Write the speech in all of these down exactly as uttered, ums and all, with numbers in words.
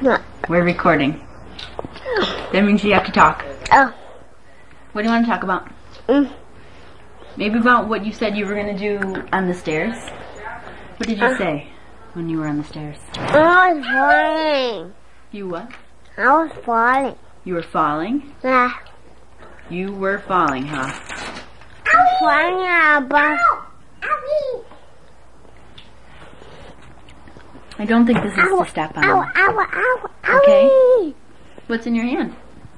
What? We're recording. That means you have to talk. Oh. What do you want to talk about? Mm. Maybe about what you said you were going to do on the stairs. What did you Uh. say when you were on the stairs? I was falling. You what? I was falling. You were falling? Yeah. You were falling, huh? I was falling out of bus. I don't think this is to step on. Ow, ow, ow, ow. Okay. What's in your hand?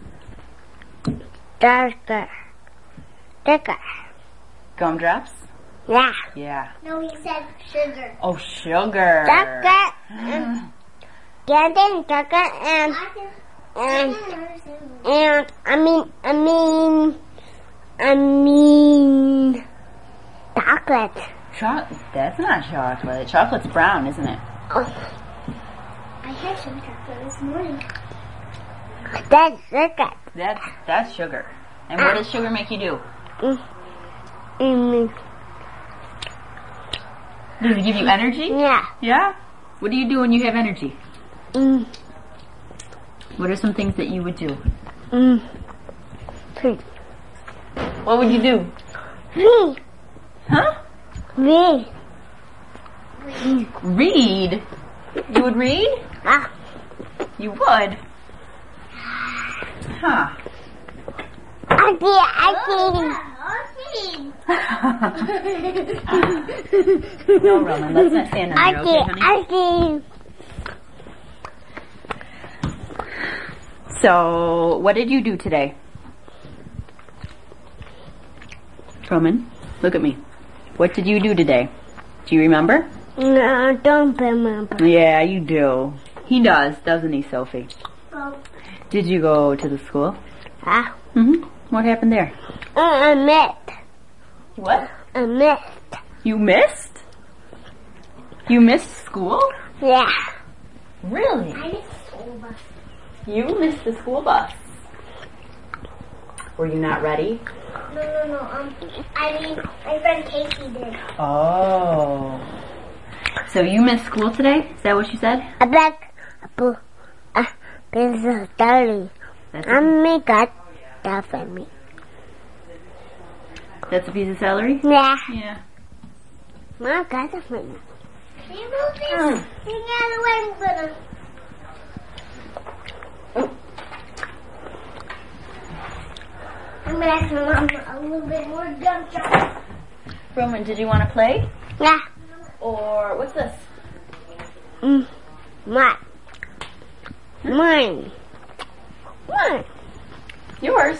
Darker. Darker. Gumdrops? Yeah. Yeah. No, he said sugar. Oh, sugar. Darker. And getting darker and, and, and, I mean, I mean, I mean, chocolate. Cho- that's not chocolate. Chocolate's brown, isn't it? Oh, I had some chocolate this morning. that's sugar. That's that's sugar. And what does sugar make you do? Mm. Mm. Does it give you energy? Yeah. Yeah? What do you do when you have energy? Mm. What are some things that you would do? Mm. Three. What would you do? Three. Huh? Three. Read? You would read? Ah. You would? Huh. I see, I No, Roman, let's not stand see. I on see, there, okay, honey? I see. So, what did you do today? Roman, look at me. What did you do today? Do you remember? No, I don't remember. Yeah, you do. He does, doesn't he, Sophie? Go. Did you go to the school? Ah. Mm-hmm. What happened there? Uh, I missed. What? I missed. You missed? You missed school? Yeah. Really? I missed the school bus. You missed the school bus. Were you not ready? No, no, no. Um, I mean, my friend Casey did. Oh. So you missed school today? Is that what you said? I bet a boo. A piece of dirty. That's I a, make that that for me. that's a piece of celery? Yeah. Yeah. Mom got it for me. Can you move this? Can you get out of the way? I'm gonna... I'm gonna ask my mom for a little bit more gumdrops. Roman, did you want to play? Yeah. Or what's this? Mm. Mine. Mine. Mine. Yours.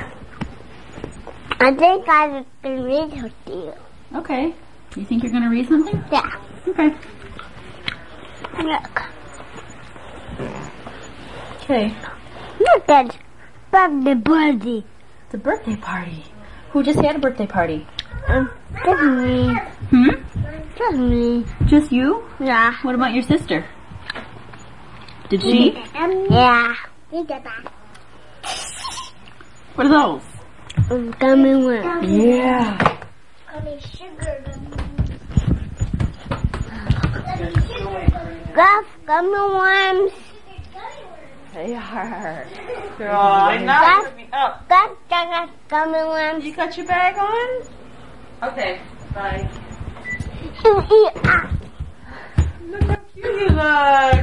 I think I can read it to you. Okay. You think you're going to read something? Yeah. Okay. Look. Okay. Look at birthday party. It's a birthday party. Who just had a birthday party? Um, just me. Hmm? Just me. Just you? Yeah. What about your sister? Did she? Yeah. You get that. What are those? Um, gummy one. Yeah. Gummy sugar gummy. Gummy sugar gummy. Golf gummy worms. They are. Oh, now you're me up. Got got gummy worms. You got your bag on? Okay. Bye. Ah. Look how cute you look.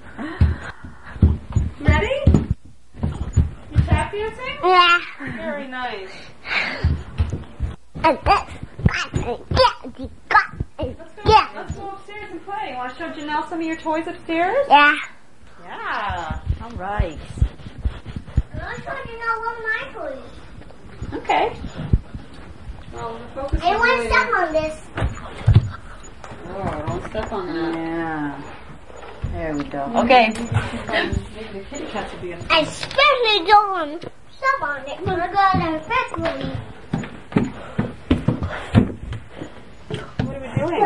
Ready? You tap dancing? Yeah. Very nice. And this. Yeah. Let's go, Yeah. let's go upstairs and play. You want to show Janelle some of your toys upstairs? Yeah. Yeah. All right. I'm not sure you know what my toys. Okay. Well, we'll focus I on want to doing- step on this. Oh, don't step on that. Yeah. There we go. Okay. Maybe the kitty cats will be in. I especially don't want to step on it when I got an effect with me. What are we doing?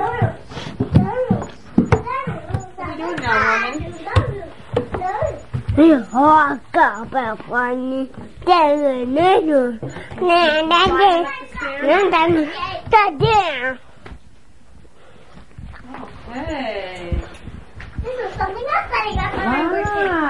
What are we doing now, Roman? We all got a funny day. No, no, no, no, no, no. Okay. This is something else that I got for my birthday.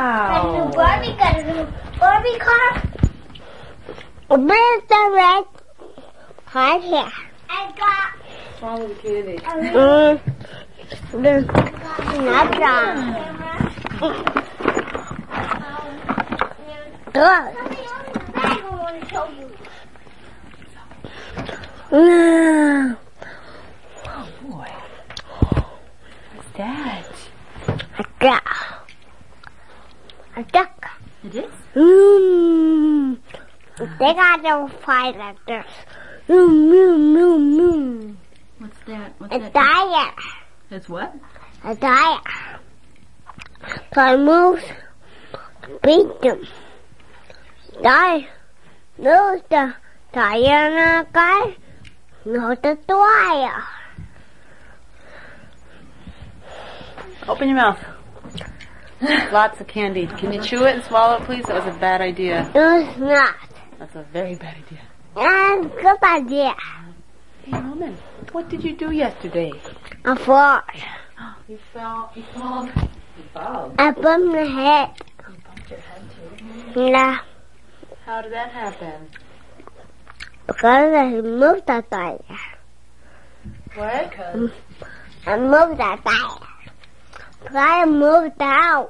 Barbie got a Barbie car. Where's the red car here? I got What's wrong with the candy? a red Mm. There's not camera. good. I want to show you. Mm. Oh boy. What's that? A duck. A duck. It is? Mm. They got no fight like this. Mm, mm, mm, mm. What's that? What's A that? diet. It's what? A diet. So I moved, beat them. Die. Lose the tire guy. No the tire. Open your mouth. Lots of candy. Can you chew it and swallow it, please? That was a bad idea. It's not. That's a very bad idea. That's a good idea. Hey, Roman, what did you do yesterday? I fought. You fell. You fell. You fell. I bumped my head. You bumped your head too. Yeah. How did that happen? Because I moved the tire. What? Because I moved the tire. Because I moved down.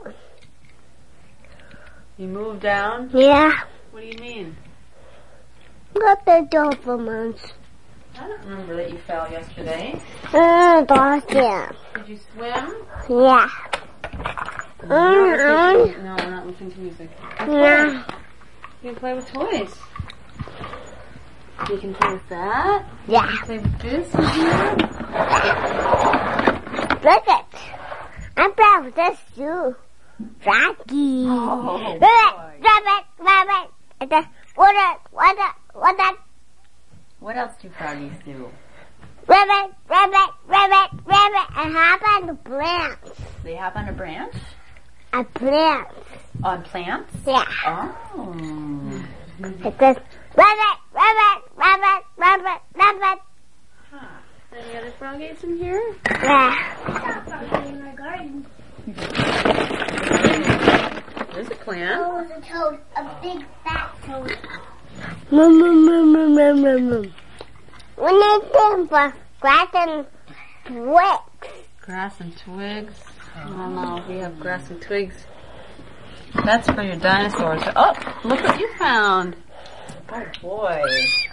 you moved down? Yeah. What do you mean? Got the Dobermans. I don't remember that you fell yesterday. Mm, Boston. Did you swim? Yeah. I'm not listening Mm, to- No, I'm not listening to music. yeah. You can play with toys. You can play with that. Yeah. Play with this in here. Look it. I'm proud of this too. Rocky. Oh, Rabbit, boy. rabbit, rabbit. And then, what that, what that, what that, What else do froggies do? rabbit, rabbit, rabbit, rabbit, and hop on the plants. They hop on a branch? A plant. On plants? Yeah. Oh. It says, rabbit, rabbit, rabbit, rabbit, rabbit. Huh. Any other froggies in here? Yeah. I got Barbie in my garden. There's a plant. Oh, it was a toad. A big fat toad. Mmm, mmm, mmm, mmm, mmm, mmm. We need them for grass and twigs. Grass and twigs. I don't know if we have grass and twigs. That's for your dinosaurs. Oh, look what you found. Oh boy.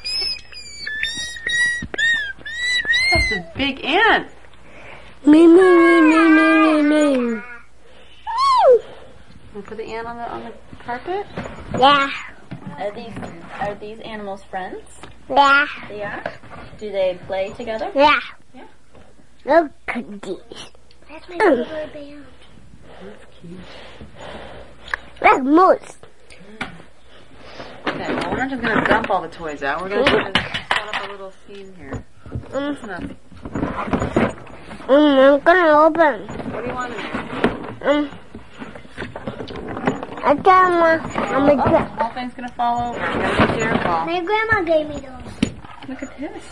That's a big ant. Me, me, me, me, me, me, me. Want to put the ant on the on the carpet? Yeah, Are these are these animals friends? yeah, They are. Do they play together? yeah. Yeah. Look at these. That's my rubber band. That's cute. Look, moose. Okay, well, we're not just going to dump all the toys out. We're going to set up a little scene here. Um, Listen up. um, I'm gonna open. What do you want in there? Um, I tell my, I'm a Oh, dra- the whole thing's going to fall over. You got to be careful. My grandma gave me those. Look at this.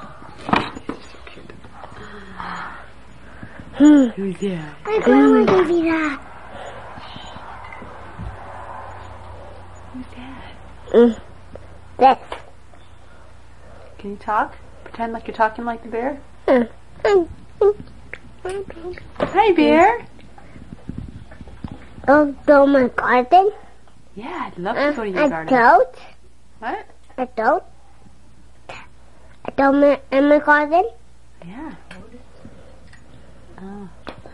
Hmm. Who's there? My grandma gave me that. Who's that? Mm. This. Can you talk? Pretend like you're talking like the bear? Mm. Mm. Mm. Hi, bear. Oh, go my garden. Yeah, I'd love to go to your I garden. don't. What? I don't. I don't ma- in my garden. Yeah. Oh.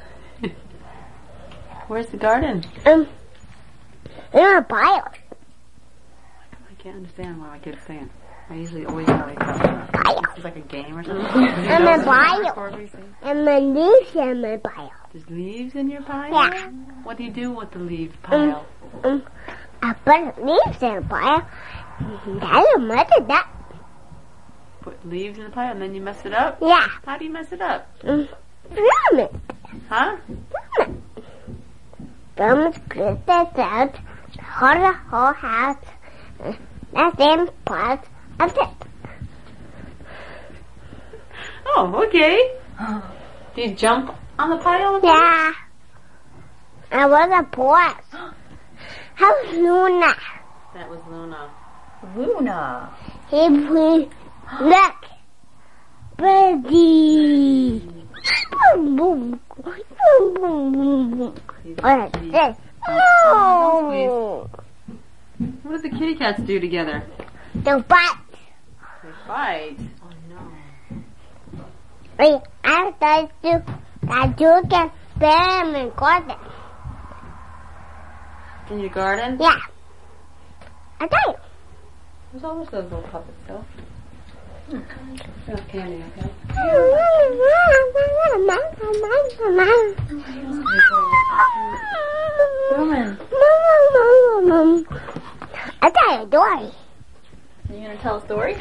Where's the garden? Um, in a pile. I can't understand what I keep saying. I usually always know like that. Pile. This is like a game or something. In my pile. And my leaves in my pile. There's leaves in your pile? Yeah. What do you do with the leaf pile? Um, I put leaves in a pile. That's a mother that. Put leaves in the pile and then you mess it up? Yeah. How do you mess it up? Um, from it. Huh? From it. From it, split that out. Hold the whole house. That's in part of it. Oh, okay. Do you jump on the pile? Yeah. I was a boss. How's Luna? That was Luna. Luna. Hey, please. Look. Birdie. Boom, boom. Boom, boom, boom, boom. What is this? Oh. What did the kitty cats do together? The butt. They fight. Oh no. Wait, I thought you, that you can bear them and guard them. In your garden? Yeah. I tell you. There's always those little puppets though. Hmm. There's candy, okay? Roman. I tell you a story You gonna tell a story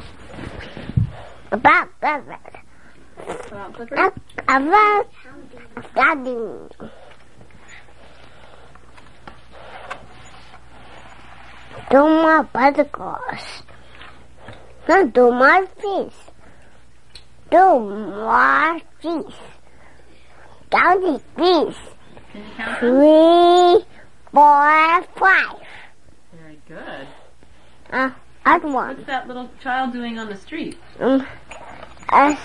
about Clifford. about Clifford? Uh, About studying. Do more particles. No, do more fish. Do more fish. Count the fish. Can you count them? Three, four, five. Very good. Uh, other one. What's that little child doing on the street? Um, us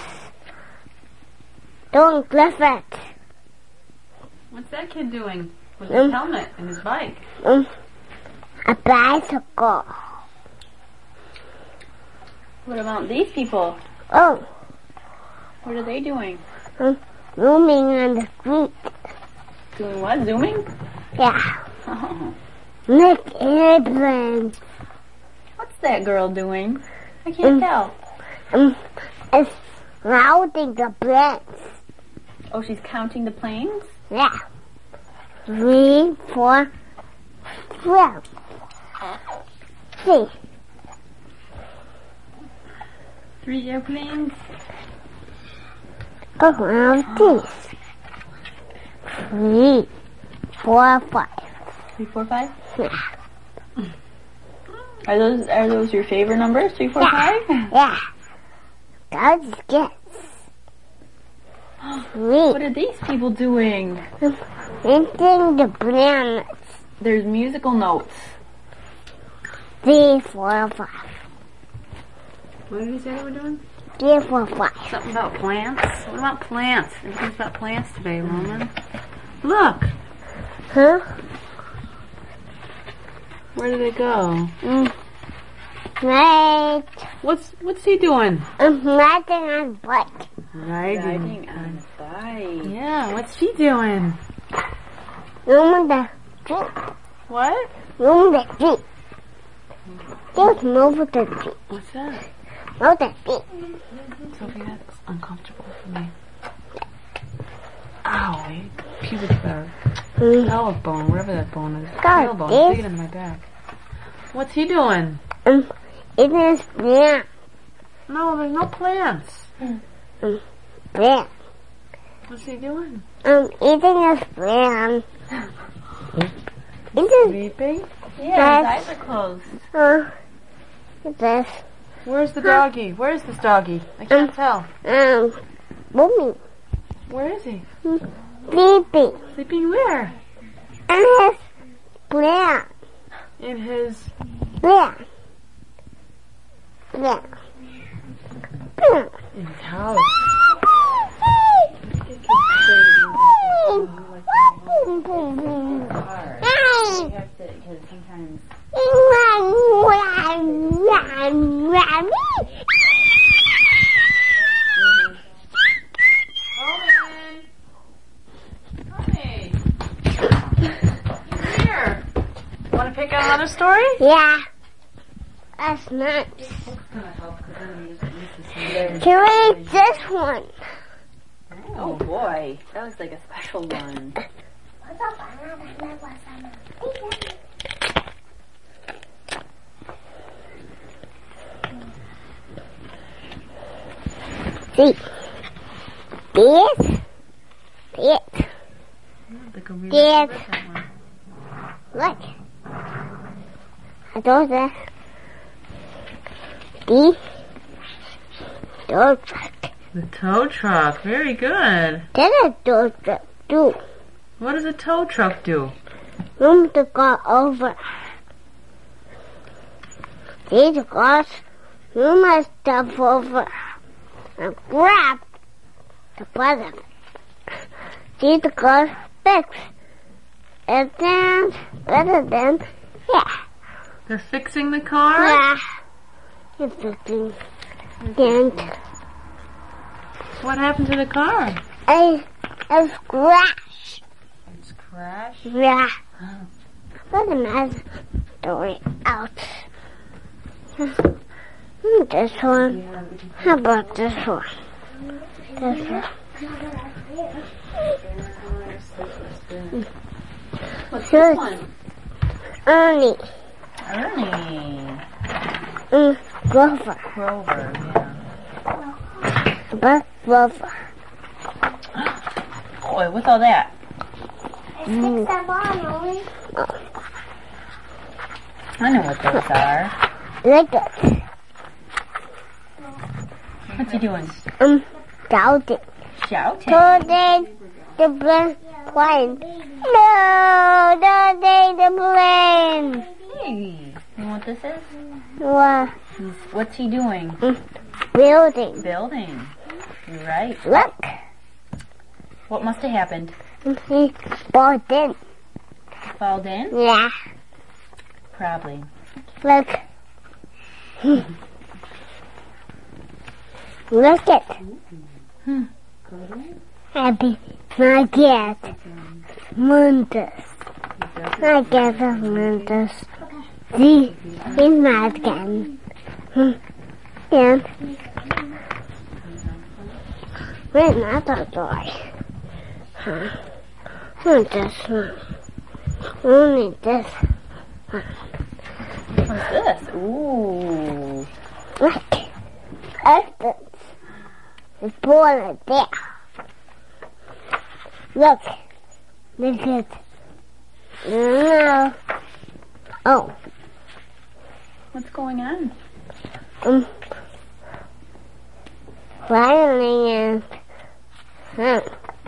doing Clifford. What's that kid doing with his Um. helmet and his bike? Um, a bicycle. What about these people? Oh, What are they doing? um, roaming on the street. Doing what? Zooming? Yeah, Oh. make airplanes. What's that girl doing? I can't Um. tell. Um, it's routing the planes. Oh, she's counting the planes? Yeah. Three, four, twelve. See, Three airplanes? around this. Three, four, five. Three, four, five? Yeah. Are those are those your favorite numbers? Three, four, five? Yeah. God gets. What Three. are these people doing? Eating the planets. There's musical notes. Three, four, five. What did he say they were doing? Three, four, five. Something about plants? What about plants? Everything's about plants today, Roman. Look! Huh? Where did they go? Mm. Right. What's what's he doing? I'm riding on bike. Riding. Riding on a bike. Yeah, what's she doing? Room the street. What? Room the street. Just move the street. What's that? Move the street. Sophie, that's uncomfortable for me. Ow, pubic hair. Mm. Pelvic bone, whatever that bone is. God, Tailbone, this- dig it into my back. What's he doing? Um, it is plant. No, there's no plants. Plant. What's he doing? Um, eating a plant. It is, Sleeping? Yeah, his eyes are closed. uh, this, Where's the doggy? Where is this doggy? I can't tell. um, booming. Where is he? Sleeping. Sleeping where? And his plant. In his... Plant. Plant. Plant. in his house. You have to, because sometimes Roman! Honey! Here! Want to pick out another story? Yeah. That's nice. Gonna help because I'm used to Can we eat this one? oh boy, that was like a special one. See. This. This. Yes. Look. I told you. The tow truck. The tow truck. Very good. Then a tow truck too. What does a tow truck do? room to go over. See the glass, room my stuff over and grab the button. See the glass fix. And then, better than, yeah. They're fixing the car? Yeah. It's fixing. And What happened to the car? I, I scratched. It's crashed? Yeah. Oh. What a nice story out. Hmm, This one. How about this one? This one. What's Sure. this one? Ernie. Ernie. Mm, Grover. Grover, yeah. But Grover. Boy, what's all that? Mm. I know what those are. Look it. What's he doing? Um, shouting. Shouting. Today the plane. Plane. No, don't take the plane. Hey, you know what this is? What? He's, what's he doing? Building. Building. You're right. Look. What must have happened? He bought in. Falled in? Yeah. Probably. Look. Look it. Hmm. Happy. Not yet. Muntus. Not yet. Muntus. See? He's not again. Hmm. And where's another toy? Huh? Not this one. Only this one. What's this? Ooh. Look. Elephants. It's born there. Look. Look it. No. Oh. What's going on? Um. Finally, and huh.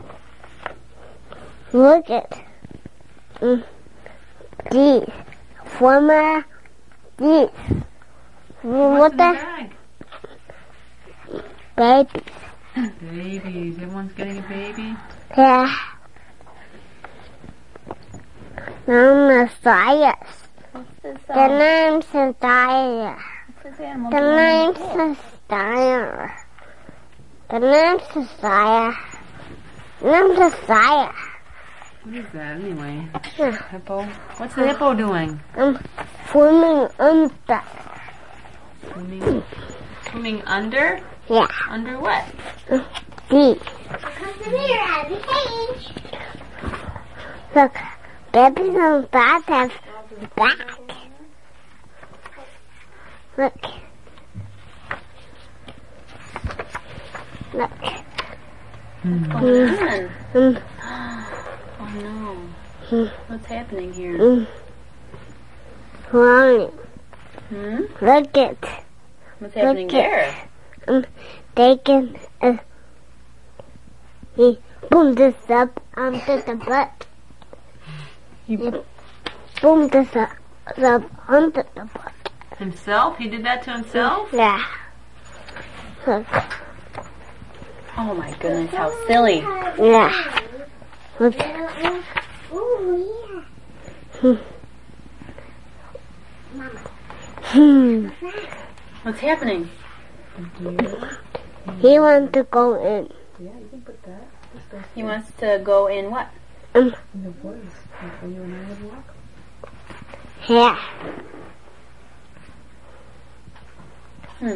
Look at um, these former these. What What's in the bag? baby? Babies. Everyone's getting a baby? Yeah. No Messiahs. What's this? The Um, name's Messiah. what's this animal The doing? name's Messiah. The name's Messiah. The name's Messiah. What is that anyway? Yeah. Hippo? What's the hippo doing? I'm swimming under. Swimming, swimming under? Yeah. Under what? D. Look, babies on that have back. Look. Look. What's going on? Mm, Oh no. mm, What's happening here? mm. Running. Hmm? Look it. What's happening Look it. there? Um, taking a. He boomed this up onto the butt. He He boomed this up, up onto the butt. himself? He did that to himself? Yeah. Look. Oh my goodness, how silly. Yeah. Look. Hmm. What's happening? He wants to go in. He wants to go in what? Um, yeah. Hmm.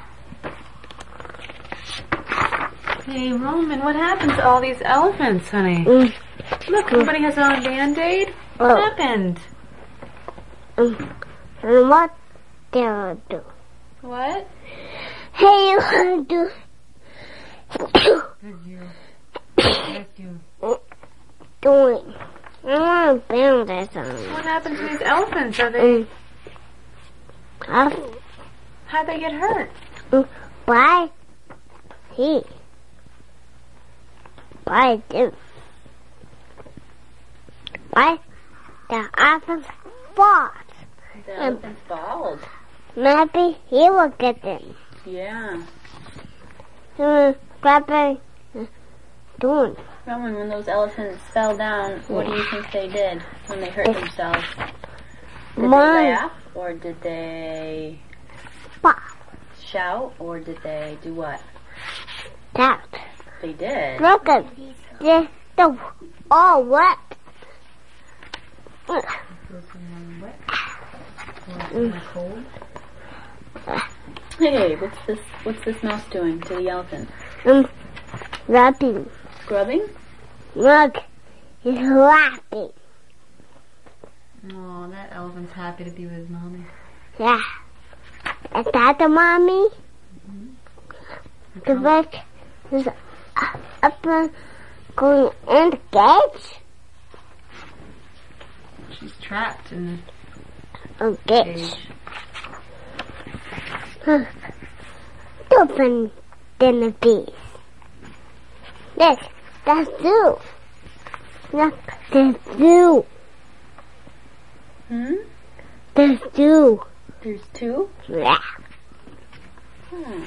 Hey, Roman, what happened to all these elephants, honey? Mm. Look, somebody has on a Band-Aid. What Oh. happened? Um, and what do I do? What? Hey, you want to do? Doing. I want to bend this on. What happened to these elephants? Are they? Um, I, How'd they get hurt? um, why? He. Why do? Why the elephant's fault. The elephant's bald. Maybe he will get them. Yeah. So, Grandpa doing. Roman, when those elephants fell down, what do you think they did when they hurt themselves? Did Mom. they laugh, or did they Pop. shout, or did they do what? That. They did. Look at this. The all wet. Hey, what's this? What's this mouse doing to the elephant? Um, rubbing. Scrubbing? Look, he's laughing. Oh, that elephant's happy to be with his mommy. Yeah. Is that the mommy? The back is up and going in the cage. She's trapped in Oh, the cage. cage. Different than the bees. This, that's zoo. Look, the zoo. Hmm? The zoo. There's two? Yeah. Hmm.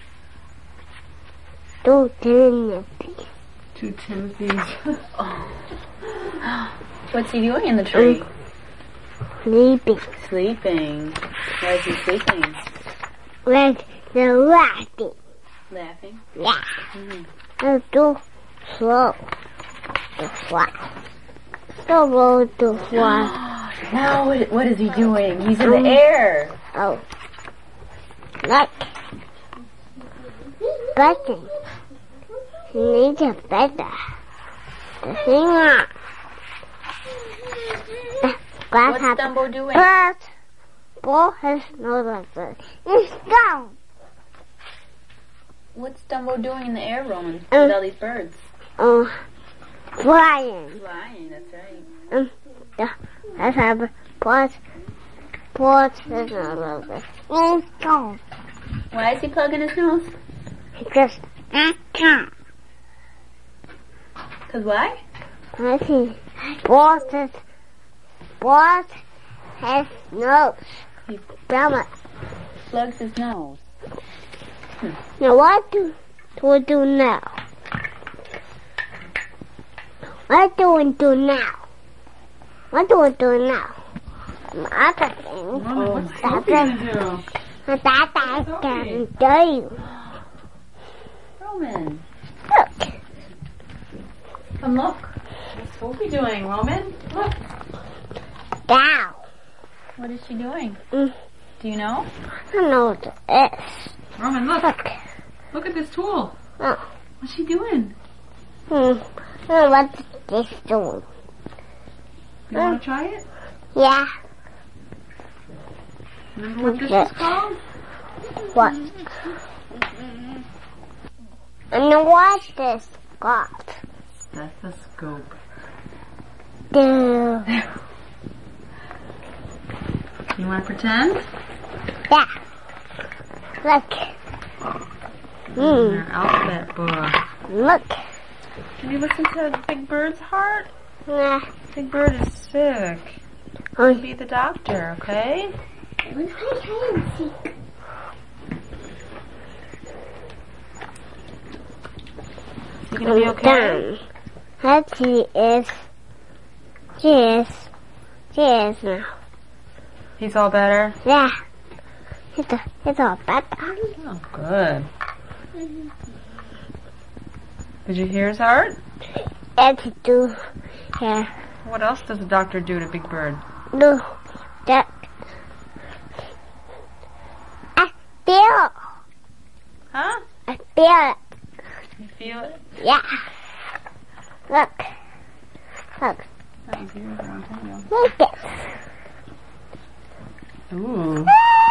Two Timothy. Two Timothys. Oh. What's he doing in the tree? Sleeping. Sleeping. Why is he sleeping? Like the laughing. Laughing? Yeah. Mm-hmm. It's too slow to fly. So slow to fly. Now what, what is he doing? He's in the air. Oh. Look. Button. He needs a feather. The finger. What's Dumbo doing? Bird. Ball has no legs. It's down. What's Dumbo doing in the air, Roman? Um, With all these birds? Oh. Flying. Flying, that's right. Um. The, that's how Ball. Ball has no legs. It's down. Why is he plugging his nose? Because I can't. Cause why? I see. Boss has, boss has nose. He Stomach. plugs his nose. Now what do, do we do now? What do we do now? What do we do now? The other thing. Oh, what's That gonna thing. do? That I can do. Roman, Look. come look. What's Sophie doing, Roman? Look. Down. What is she doing? Mm. Do you know? I don't know what it is. Roman, look. Look. Look at this tool. Oh. What's she doing? Hmm. I don't know what this is doing. You want to try it? Yeah. Remember what this Okay. is called? What? And what this got? Stethoscope. Do. You want to pretend? Yeah. Look. In Hmm. our alphabet book. Look. Can you listen to Big Bird's heart? Nah. Big Bird is sick. Oh, Be the doctor, okay? Let's play hide and seek. You gonna be okay? Her she is. She is. She is now. He's all better? Yeah. It's, a, it's all better. Oh, good. Did you hear his heart? And to do here. What else does the doctor do to Big Bird? Do that. I feel. Huh? I feel it. You feel it? Yeah. Look. Look. That was yours a long time ago. Look it. Ooh.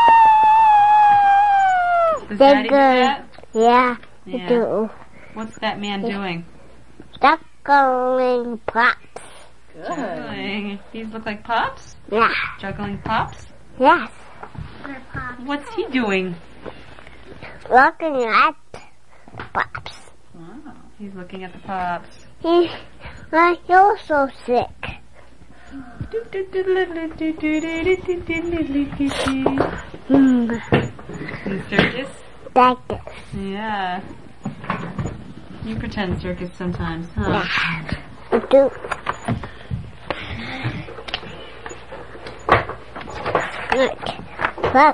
Does They're Daddy do good. that? Yeah. Yeah. I do. What's that man doing? Juggling pops. Juggling. These look like pops? Yeah. Juggling pops? Yes. What's he doing? Looking at pops. Wow. He's looking at the pops. He, uh, he was so sick. In circus? Circus. Yeah. You pretend circus sometimes, huh? I do. Look. Look.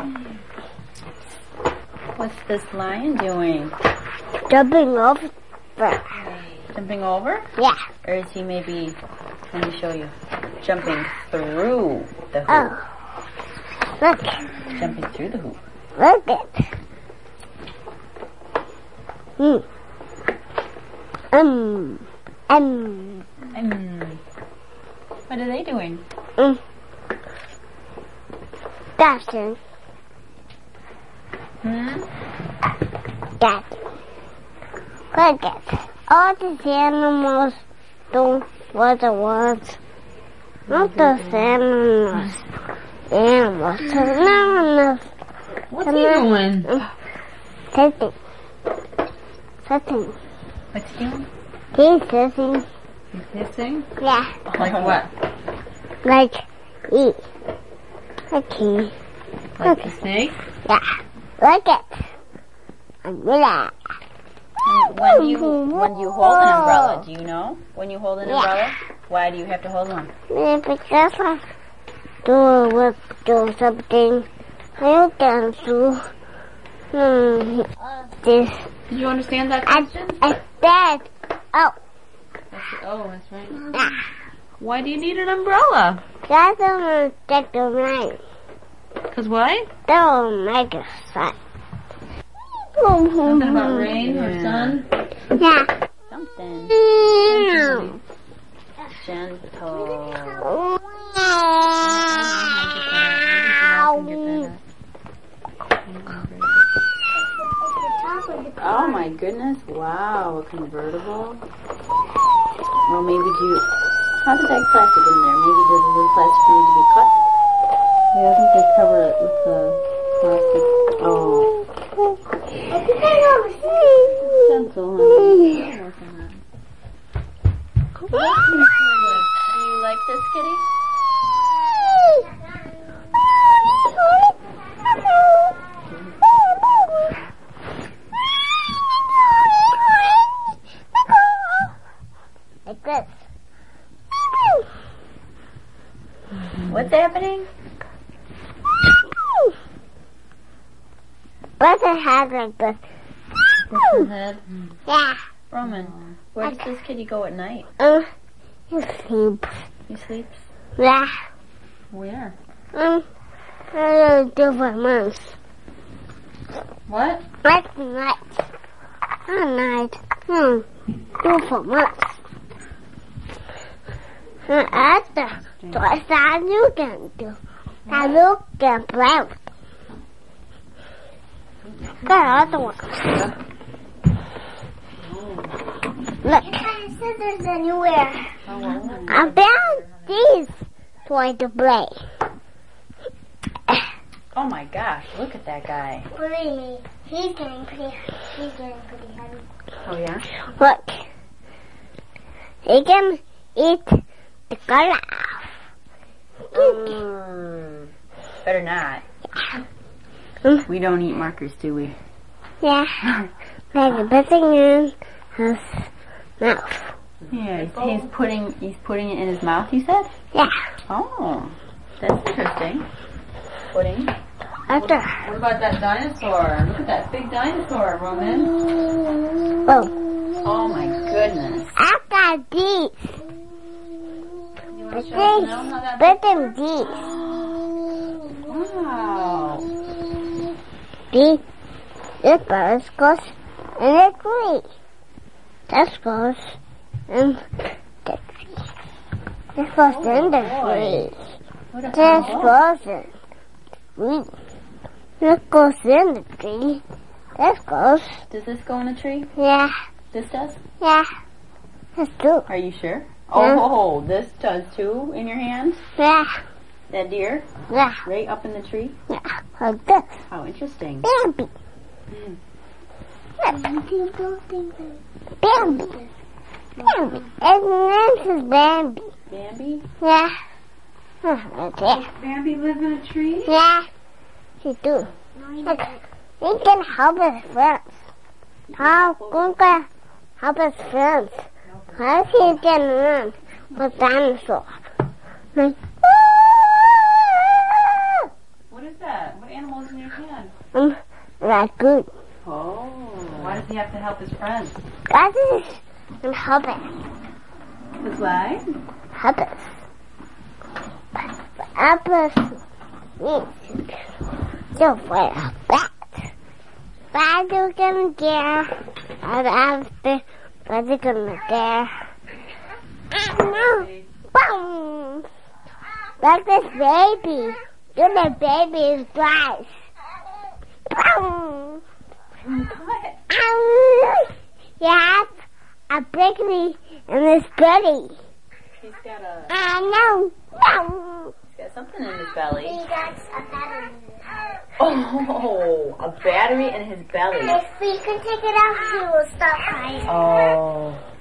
What's this lion doing? Jumping over. Jumping over? Yeah. Or is he maybe, let me show you, jumping through the hoop? Oh. Look. Jumping through the hoop. Look it. Hmm. Um. Um. Mm. What are they doing? Mm. Dancing. Hmm? Dancing. Look it. All these animals do what they want. Not those animals. Animals. Animals. What's he doing? Sitting. Sitting. What's he doing? He's sitting. He's hissing? Yeah. Like what? Like E. Like he. Like a snake? Yeah. Look it. Umbrella. When do you when do you hold an umbrella? Do you know? When you hold an Yeah. umbrella? Why do you have to hold one? Yeah, because I do with do something. I can do hmm, this. Did you understand that I, question? I said, oh, That's, oh, that's right. yeah. Why do you need an umbrella? That's a take the rain. Cause why? Don't make a sun. Something about rain or sun? Yeah. Something Yeah. gentle. Oh my goodness! Wow, a convertible. Well, maybe do you? How did that plastic in there? Maybe does a little plastic need to be cut? Yeah, I think they cover it with the plastic. Oh, Gentle, honey. do you like this kitty? Like this. What's happening? What's a head like this? His head. Yeah. Roman, where does this kitty go at night? Um, he sleeps. He sleeps. Yeah. Where? Um, I do for months. What? Like night. Not night. Hmm. Do for months. And after, twice that you can do. That you can play with. Got other ones. Look. You find scissors anywhere. I found these toys to play. Oh my gosh, look at that guy. Believe me, he's getting pretty. He's getting pretty heavy. Oh yeah? Look. He can eat the color. Mm, better not. Mm. We don't eat markers, do we? Yeah. Like a putting in his mouth. Yeah, he's, he's putting he's putting it in his mouth, you said? Yeah. Oh, that's interesting. Pudding. After. What about that dinosaur? Look at that big dinosaur, Roman. Oh. Oh my goodness. I got these. You want But to show us these. now how that Put them these. Wow. These. This bird goes in the tree. This goes in the tree. This goes in the tree. What a This fun book. goes in the tree. This goes in the tree. This goes. Does this go in the tree? Yeah. This does? Yeah. This too. Are you sure? Yeah. Oh, this does too in your hand? Yeah. That deer? Yeah. Right up in the tree? Yeah. Like this. How interesting. Bambi. People don't think that. Bambi. Bambi. And this is Bambi. Bambi? Yeah. Right there. Bambi live in a tree? Yeah, she do. Look, he can help his friends. How can help his friends? How is he can run with dinosaurs? Like, What is that? What animal is in your hand? um, raccoon. Oh. Why does he have to help his friends? That is and help us. His leg? Help us. Help us means so for a bat. Bat you can get. And after bat you can get. No. Boom. Like this baby. Do the baby's twice. Boom. What? Um, you have a baby in his belly. He's got a... I know. Boom. He's got something in his belly. He got a battery. Oh, a battery in his belly. If we can take it out, he will stop crying. Oh.